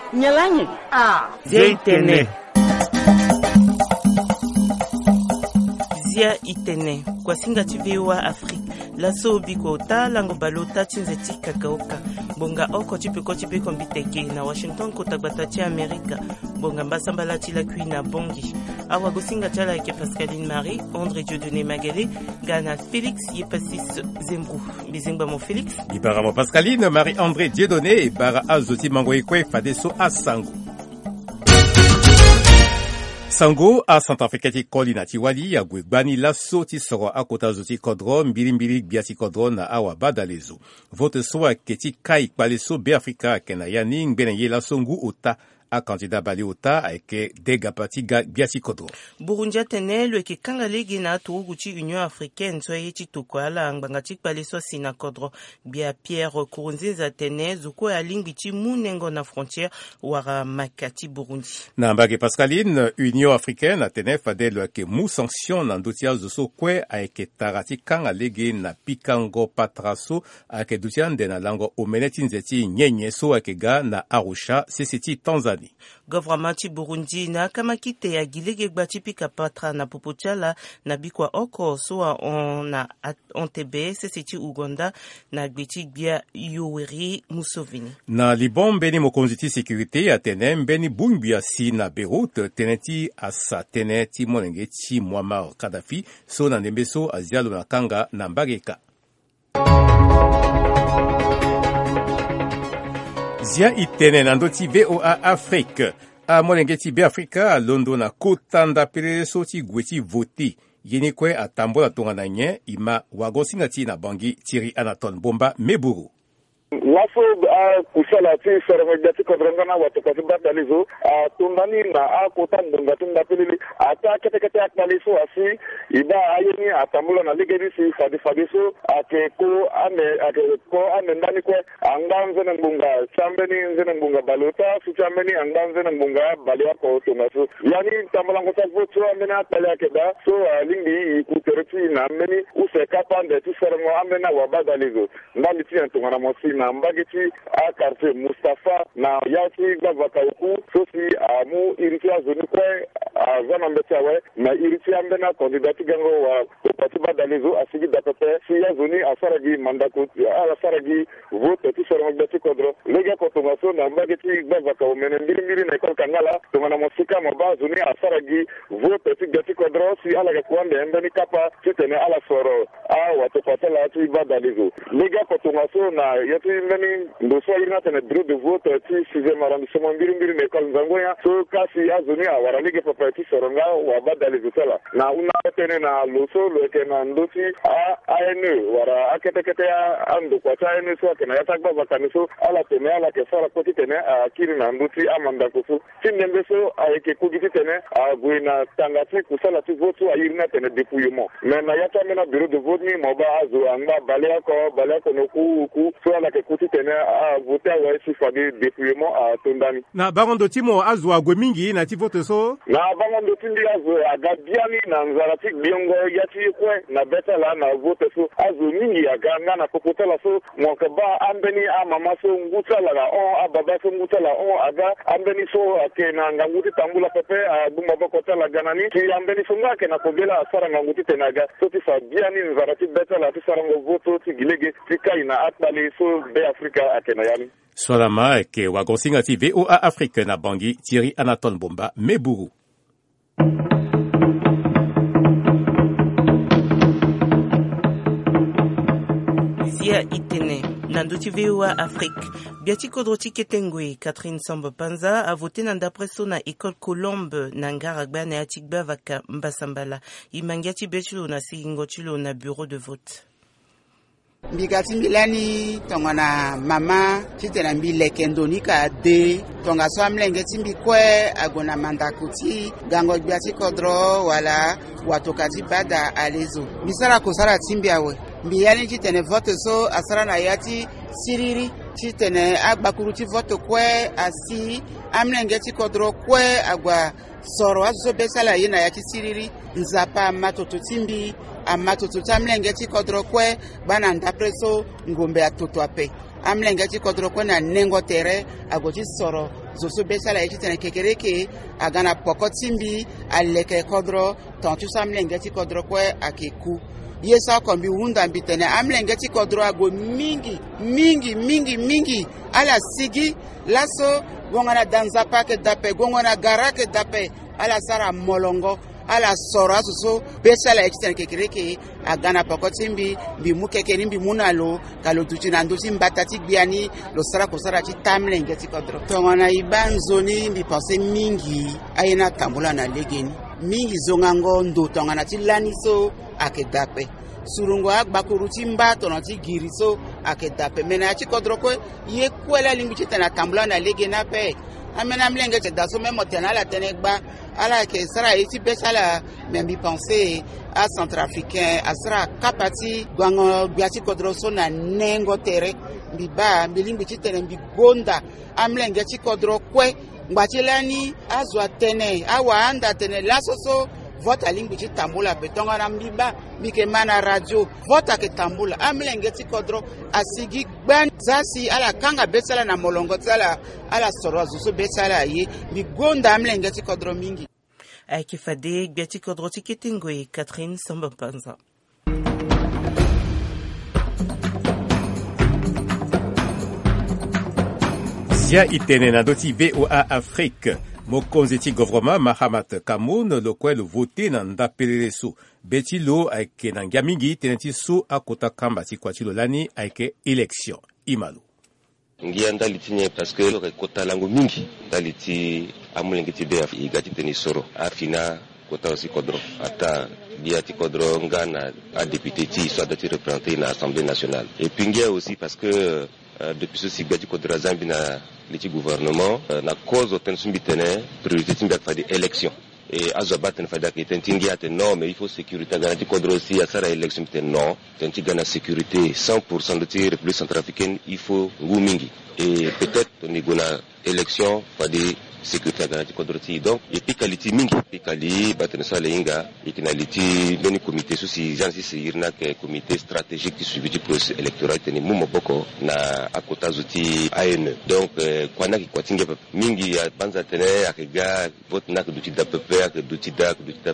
Nyalanyi. Zia Itene. Zia Itene. Kwa singa TV Afrique. Laso biko ta lango balota chinzeti kakaoka. Bonga oko chipe kombiteke na Washington kotagbatachi Amerika. Bonga mbasambala chila kui na bongi. Awa gosinga chala ke Pascaline Marie, André Dieudonné Magalé, Gana Félix Yepasis Zembrou. Bizengba mon Félix. Ibara mo Pascaline, Marie-André Dieudonné et Bara Azoti Mangoekwe Fadeso Asango. Sango a Centrafrique Kolina Tiwali ya Gwebani la soti soro akota zoti kodro mbili biati kodro na awa badalezo. Vote soa keti kai kwaleso be Afrika kena yani ngbenye la songu ota a candidat bali ota ake dega parti biati kodro. Burundi tene le ke kangalegi na tuguchi Union Africaine so yeti tukwala ngangati kwaleso sina kodro bia Pierre Kurunziza tene zuko ya lingiti munengo na frontière wara makati Burundi. Na mbage Pascaline, Union Africaine a tene fadel ke mu sanction na ndotia zo kwe ake tarati kangalegi na pikango patraso ake dutia ndena lango omeneti nzeti nyenye so ake ga na Arusha seseti Tanzania. Gouvernement Burundi na kamakite ya gilege gbati pika patra na popochala na bikwa oko soa on TB seseti Uganda na gbiti bia Yoweri Museveni. Na Liban beni mokonziti sécurité atene beni bungbia si na Beirut teneti asa teneti monengeti Muammar Gaddafi so na nembeso azialo na kanga na mbageka. Zia Itene na ndoti VOA Afrique. A molengeti be Afrika a Londo na kotanda pere soti gweti voti. Yeni kwe atambola tonga na nye ima wagosingati na bangi Thierry Anaton Bomba Meburu. Wafu kusala ti soromegati kodrongana watu kasibadalizo tundani na kota ndunga tundapilili ata kete akbaliso asi iba ayeni atamula na ligeni si fadiso ake ko ane ndani kwe anganze na mbunga chambeni nze na mbunga balota si chambeni anganze na mbunga balia ko tungaso yani tambula ngota votu amena atale akeda so lingi ikutereti na ameni useka pande ti soromo amena wabadalizo ndali ti ntungana mosi na mbageti a quartier Mustafa na yati gavaka uku sosi amu iritia zoni kwe zana mbetiawe na iritia mbena kandidati gango wa kopatiba dalizo asigi dapepe si ya zoni asaragi mandako asaragi vote ti soro mbeti kodro lega kotongaso na mbageti gavaka umene mbiri na ikol kangala tungana mosika mba zoni asaragi vote ti gati kodro si alaga kwande mbeni kapa titene ala soro watopatela ati badalizo lega kotongaso na yati mbeni ndoso ina tene bureau de vote ti 6e arrondissement mbiri na école Nzangoya so kasi azoni awaralege property soronga wa badalizo sala na una tene na loso leke na ndoti ANE wara akete ando kwa ANE so kana yatakba bakaniso ala tene ala ke sala koti tene akiri na ndoti amanda kufu tinembe so ayeke kugiti tene agwina tangati kusala ti vote ayirina tene dépouillement mais na yata mena bureau de vote ni moba azo anga balea ko no ku so ala ke kuti tene voter wa si fadi dépouillement tondani na barondo timo azwa gwemingi na ti vote so na barondo tindi azwa agabiani na nzarati biongo yati kwe na betala na vote so azwa mingi aganga na popotala so monkaba ambeni mama so ngutala la ababa so ngutala aga ambeni so ake na nganguti tambula pepe bumba bokotala ganani ti ambeni so ngake na kogela asara nganguti tenaga so ti fabiani nzarati betala ti sarango voto ti gilege ti kai na atbali so be Afrika akena yani Swalama ke wagosinga ti VOA Afrique na bangi Thierry Anaton Bomba Meburu. Zia Itene Nanduti VOA Afrique. Biati Kodroti Ketengwe, Catherine Sambo Panza a voté d'après son école Colombe, Nangaragba na Atikba Vaka Mbasambala. Imangati Bechulo na Singochulo na bureau de vote. Mbigati milani tongana mama chitena mbile kendoni ka de tonga so amlenge timbi kwe agona mandakuti gango biati kodro wala watokati bada alezo misara kusara timbi awe mbiyani chitene vote so asara na yati siriri chitene agbakuruti vote kwe asi amlenge tikodro kwe agwa soro azo besala yina yati siriri nzapa matoto timbi amatoto tamlenge tikodro kwe bana ndapreso ngombe atoto ape amlenge tikodro kwe na nengo tere agoti soro zoso besala echitene kekereke agana pokotimbi aleke kodro tontu samlengeti kodro kwe akeku yesa kombi wunda mbitene amlengeti kodro ago mingi ala sigi laso gongana danzapa ke dape gongana garake dape ala sara molongo ala sora soso besala echitene kekereke agana pokotimbi bi mukeke nimbi munalo kalo tuchina ndosi mbatati biani lo sara kosara chi tamlenge ti kodro tongana ibanzoni mbi pense mingi ayena tambula na legeni mingi zongango ndo tongana ti laniso akedape surungo agbakuru ti mbato na ti giriso akedape mena chi kodro ko ye kwela lingu chi tena tambula na legeni ape amena mlenge te daso memo tena la tenegba ala ke sara iti besala membi penser à centrafricain asra kapati gwango biati kodro so na nengo tere biba bilimbi chitene bigonda amlenge chikodro kwe ngbatilani azwa tene awa anda tene lasoso vota lingbi chitambula betonga na mbiba bike mana radio vota ke tambula amlenge chikodro asigi gban zasi ala kanga besala na molongo tsala ala sorozo so besala yi bigonda amlenge chikodro mingi Aikifade Biati Kodro Tiketingwe Catherine Sambapanza. Zia itene na doti VOA Afrique. Mokonzeti gouvernement Mahamat Kamoun lo kwel vote na ndapeleso. Beti lo aike na ngiamingi teneti so akota kamba ti kwatilo lani aike election. Imalo. Ngia ndalitinye parce que kota langu mingi ndaliti amulengeti be igati tenisoro afina kota aussi kodro ata biati kodro ngana a député ti soit dati représenté na Assemblée nationale et puis ngia aussi parce que depuis ce gati kodro zambi na liti gouvernement na cause otensu bitene priorité timba fa di élection et azobat ne fada que tentingi ate non mais il faut sécurité garantie kodro aussi à sara élection te non tentingi gana sécurité 100% de tir République centrafricaine il faut ngumingi et peut-être on y gona élection fadi sécurité garantie kodro ti donc et puis qualité mingi et quali batene sala inga et kinaliti beni comité souci jansi sirna que comité stratégique qui suivi du processus électoral teni mumo boko na akota zuti AN donc kwana ki kwatinga mingi ya banza tene akega vote na kuduti da pepe akuduti da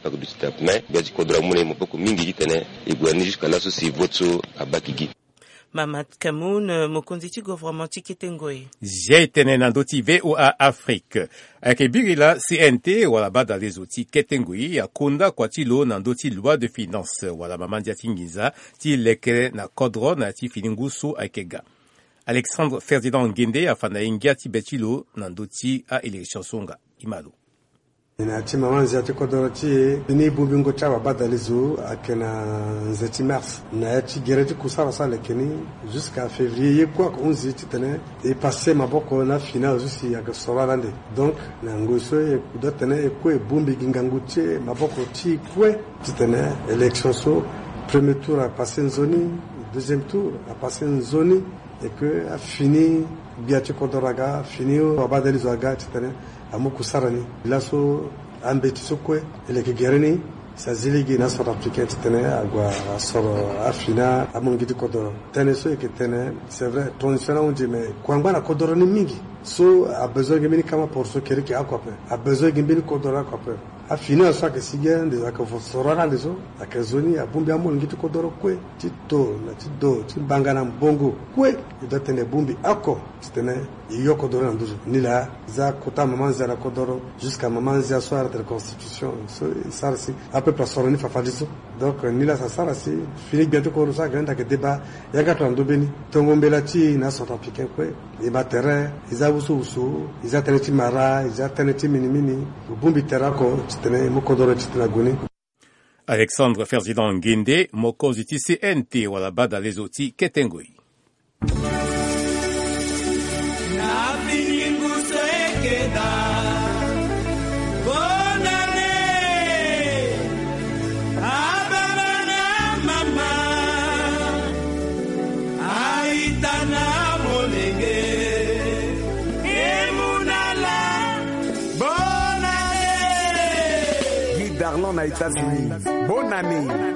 mais biaji kodro mune mo boko mingi itene et gwani jusqu'à là souci vote so abakigi Mamat Kamoun, mokonziti gouvernement Tiketengoe. J'ai tene na doti VOA Afrique. Ake birila CNT wala bada les outils Ketengoe ya konda kwa tilo na doti loi de finance wala mamandia tingiza ti lekere na kodro na ti finingusu akega. Alexandre Ferdinand Ngende afana ingia ti betilo na doti a election songa. Imalo. Inati mamanzi ati kodoroti ni bubingo chaba badalizo akena nzeti mars na ati gereti kusara sale keni jusqu'à février quoi qu'on ziti tene et passé maboko na final jusi ya soralande donc na ngoso e kudotene e kwe bumbi ginganguche maboko ti kwe tene élection so premier tour a passé en zone deuxième tour a passé en zone et que a fini biati kodoraga fini badalizo aga tene amuku sarani laso ambeti sokwe eleke gereni sa ziligi na sort africain tene agwa soro afina amongiti kodoro tene so que tene c'est vrai transition on dit mais kwangba na kodoro ni mingi so a besoin gembini kama pour so keriki akwape a besoin gembini kodoro akwape afina so que sigen des akofo sorana deso akezoni abumbi amongiti kodoro kwe tito na tido timbangana mbongo kwe idotene bumbi ako tene iyo kodoro na nduzu nila za kota mamanza na kodoro jusqu'à mamanza soir de la constitution so sarsi à peu près soroni fafadiso donc nila sa sarasi fini bientôt ko sa grande que débat yaga to ndobeni tongombela ti na sort africain kwe e batere izabusu usu izateneti mara izateneti minimini bumbi terako tene mokodoro tena goni. Alexandre Ferdinand Ngende mokoziti CNT wala bada les outils Ketengoi. Darlon à États-Unis. Bonne année.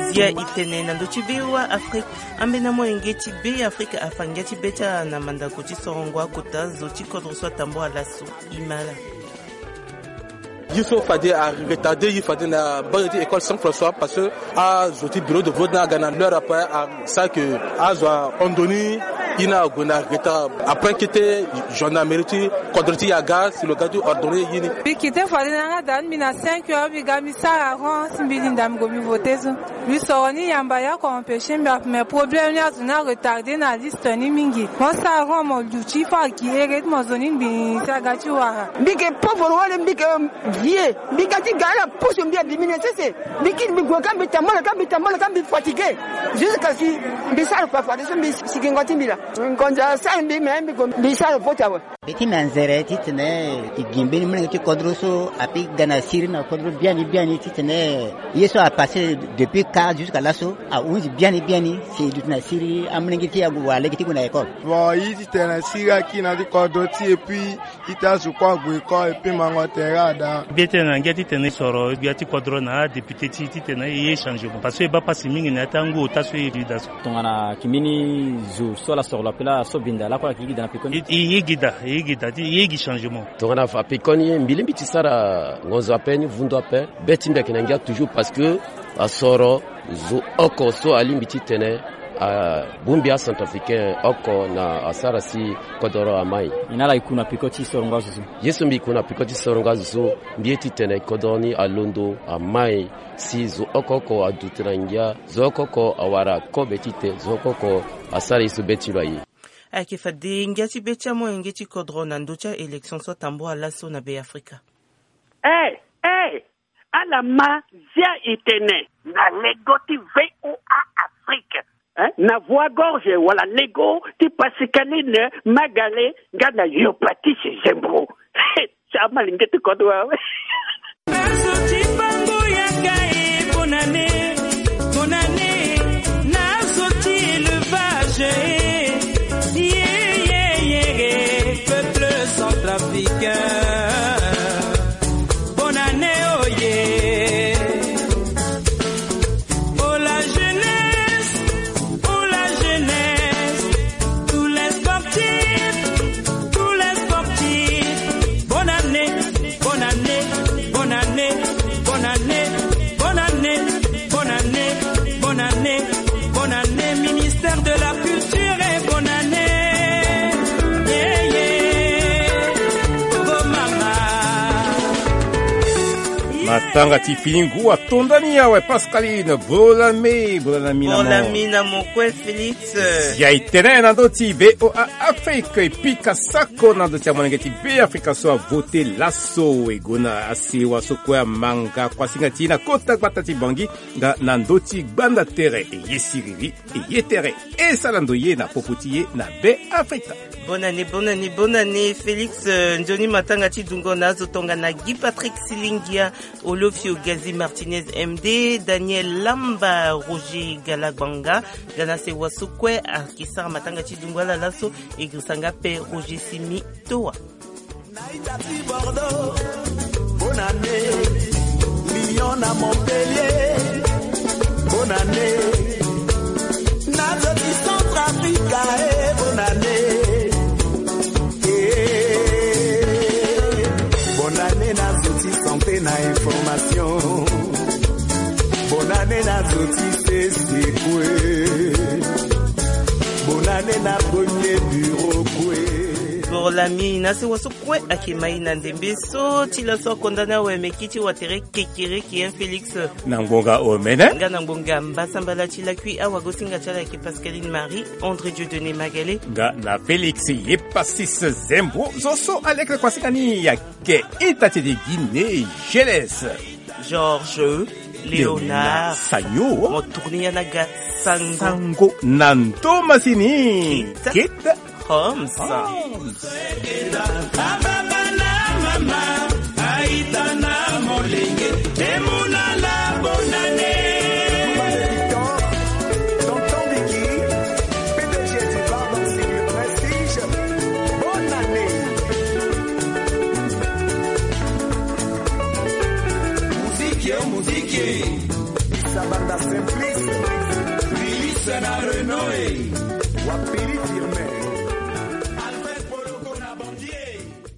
zia itene na ndochibiwa Afrika ambe na moengeti be Afrika afangeti beta na mandako chisongwa kutazo chikodro so tambo alaso imala. Il faut retarder, il faut faire l'école Saint-François parce que à zoti bureau de vote na gana leur après à ça que à zo ondoni ina gona reta après quitter journal mérite kodroti yaga sur le gadu ordonné yini bi quitter fali na dan mina 5 heures bi gami sa ron simbili ndam go mi voter so bi soroni yamba ya ko empêcher mais problème ya zona retarder na liste ni mingi mo sa ron mo duchi fa ki eret mo zonin bi sa gati wa bi ke pauvre wala bi ke vie bigati gala pousse bien diminuer c'est bikini bigwaka bitamala kambi fatigué jusqu'à si bisal pas faire ça si ngoti bila ngonja sambi membi ko bisal potawa beti manzere titene igimbe ni mwenye kodroso api gana siri na kodro bien titene yeso a passé depuis 4 jusqu'à l'asso a 11 bien c'est du na siri amwenye tia wale kiti kuna école bon yi titene siri akina di kodoti et puis itazu kwa gweko et puis mangotera Bietena ngeti tene soro biati kodro na député titi tene ye changement parce que ba pasi mingi na tango taso evidas tongana kimini zo sola sur la pela so binda la kwa kigida na pikoni yegida ti yegi changement tongana fa pikoni mbilimbi tisara ngozo apeni vundo ape betimbe kenangia toujours parce que asoro zo oko so alimbiti tene Bumbia Centrafricain oko na asarasi kodoro amai inala ikuna pikoti sorongazo yesu mbi kuna pikoti sorongazo mbieti tene kodoni alondo amai si zo okoko adutrangia zo okoko awara kobetite zo okoko asari subetirai akifade ngati becha mo ngeti kodro na ndocha election so tambo alaso na be Afrika ala ma zia itene na legoti VOA Afrique na voix gorge wala lego ti pasikaline magale ngana yopati zembro chama lingete kodwa Nazuti bango ya kai bonane nazuti élevage peuple centrafricain bonane oye ministère de la culture et bonne année matanga tipingu atondani yawe Pascaline bolami na mokwe Felix ya itene na doti VOA Afrique pika sako na doti amonengeti be Afrika so voter lasso egona asiwa so kwa manga kwa singati na kota batati bangi na ndoti gbanda tere yesiriri yetere esalando ye na popotiye na be Afrika. Bonne année Félix Njoni matanga tidungo nazo tonga na Guy Patrick Silingia Olofio Gazi Martinez MD Daniel Lamba Roger Galaganga Gana se wasukwe akisara matanga tidungo la laso igrisanga pe Roger Simi Toa. Naitati Bordeaux bonne année Lyon à Montpellier bonne année Nazoti Centrafrica bonne année bonne année Nazoti santé na information bonne année Nazoti c'est bonne année na premier bureau pour l'ami na se wasukwe akimaina ndembeso tila so kondana we mekiti watere kekere ki en Félix nangonga omene ngana ngonga mbasambala tila kui awa gosinga tala ki Pascaline Marie André Dieudonné Magalé na Félix Yepasis Zembo zoso alekle kwasikani yake itati de Guinée Jeles Georges Léonard Sanyo motournia naga Sango Nanto Masini Kita Homs. Musique, sa banda simplice. Hey, wapili firme.